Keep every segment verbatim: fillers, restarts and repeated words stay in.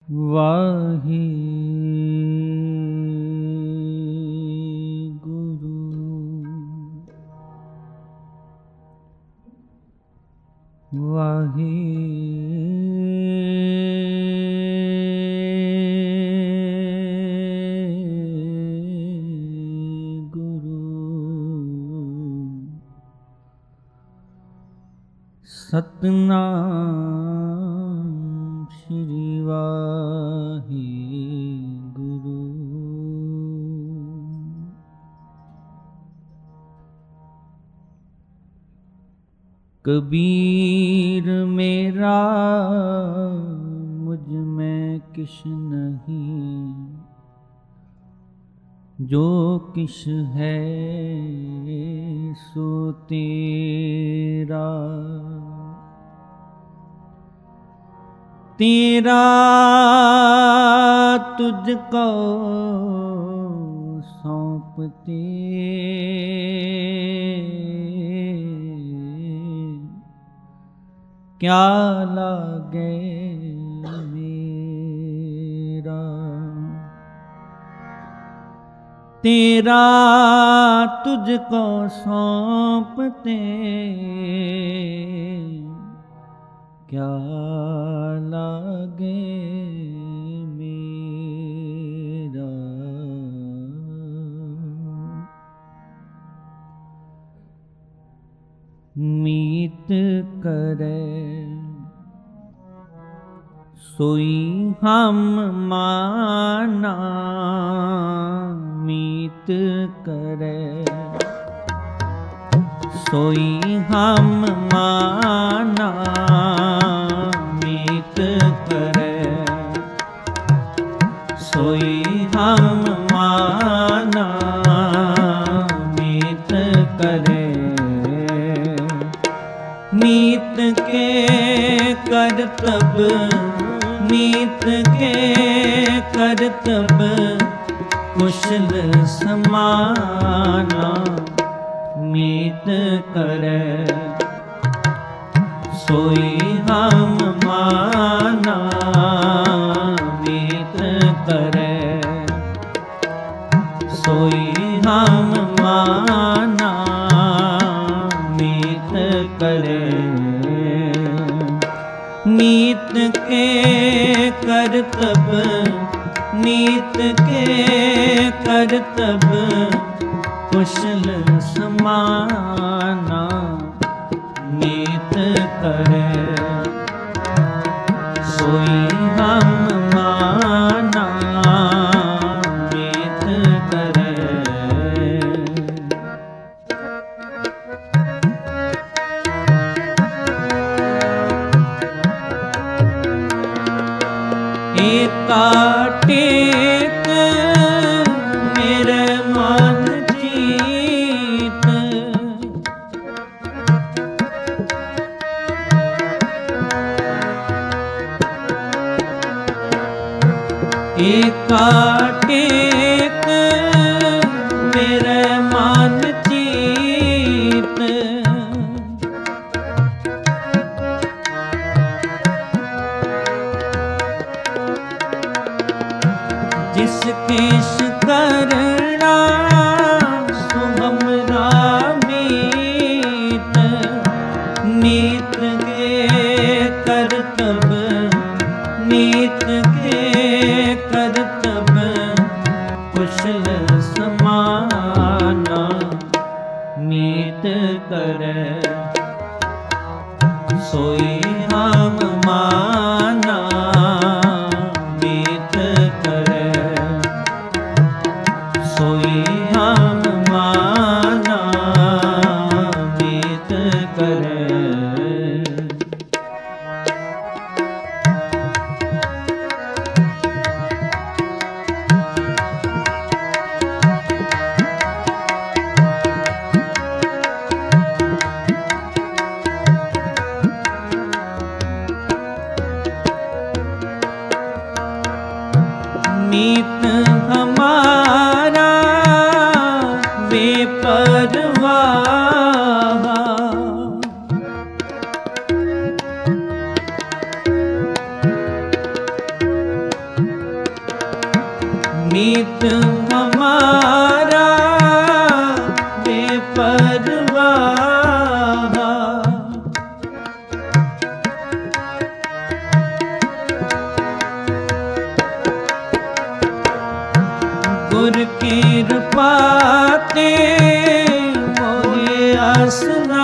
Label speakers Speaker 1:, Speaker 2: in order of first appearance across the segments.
Speaker 1: वाहे गुरु वाहे गुरु सतनाम श्री वाहे गुरु। कबीर मेरा मुझ में किश नहीं, जो किश है सो तेरा। तेरा तुझको सौंपते क्या लागे मेरा। तेरा तुझको सौंपते क्या लागे मेरा। मीत करे सोई हम माना, मीत करे सोई हम माना। मीत करे सोई हम माना, मीत करे। मीत के करतब मीत के करतब कुशल समाना। मीत करे सोई हम माना, मीत करे सोई हम माना, मीत करे। मीत के करतब मीत के करतब कुशल समाना। मीत करे सोई हम माना, मीत करे। एका टेक मेरे मन जीत, एका टेक मेरे मन जीत। जिस केश करना सो हमरा मीत। मीत के करतब मीत के करतब कुशल समाना। मीत करे सोई हम माना, मीत करे सोई हम माना, मीत करे। मीत हमारा बेपरवाह, मीत हमारा बेपरवाह, गुर की कृपा ते मोहे आसरा,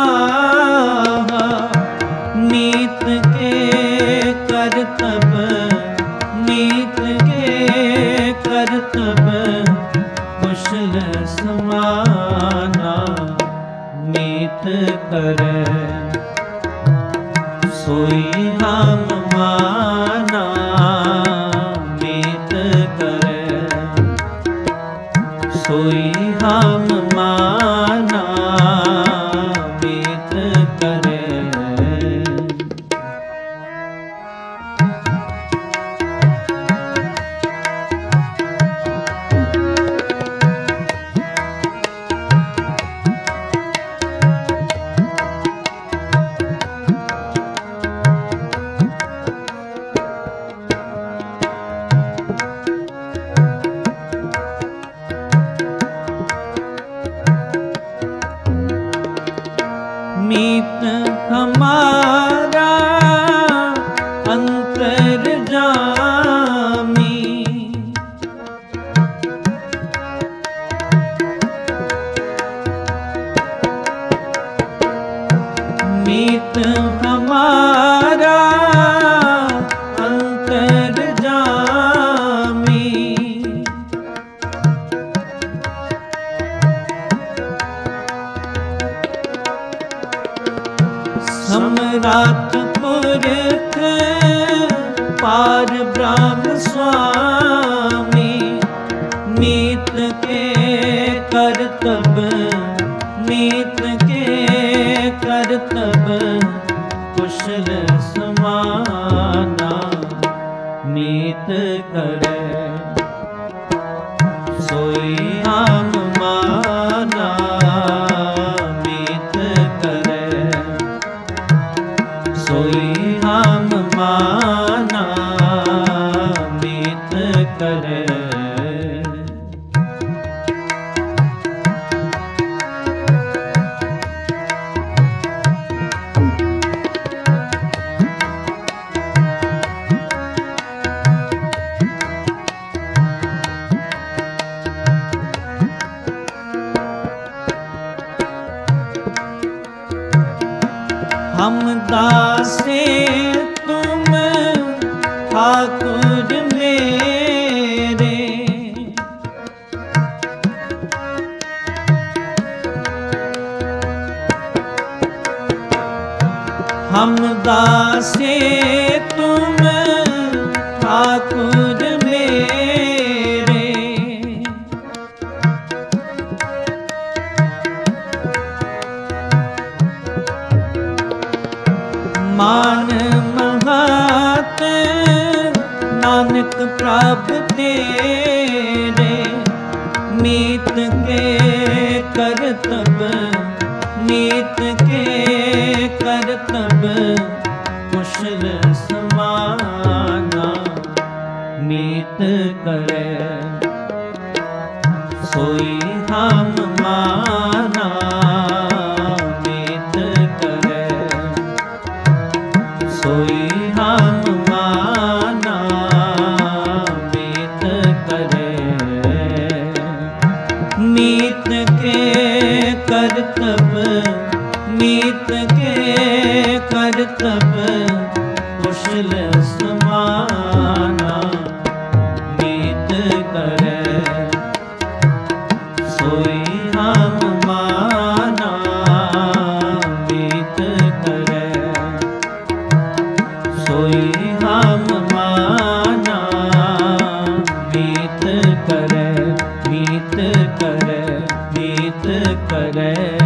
Speaker 1: नीत के करतब नीत के करतब कुशल समाना, मीत करे सोई हम माना, मीत करे सोई हम माना, मीत करे। मीत हमारा अंतर्जामी, मीत हमारा अंतर्जामी, सम्राट पुरख पार ब्रह्म स्वामी, मीत के करतब मीत के करतब कुशल समाना, मीत करे सोई हम माना, मीत करे सोई हम माना, मीत करे। हम दासे तुम ठाकुर मेरे, हम दासे तुम ठाकुर मेरे, मान महत नानक प्रभ तेरे, मीत के करतब मीत के करतब कुशल समाना, मीत करे सोई हम माना, मीत करे सोई हम माना, मीत करे। मीत के करतब मीत के करतब कुशल समाना, मीत करे सोई हम माना, मीत करे सोई हम माना, मीत करे मीत करे मीत करे।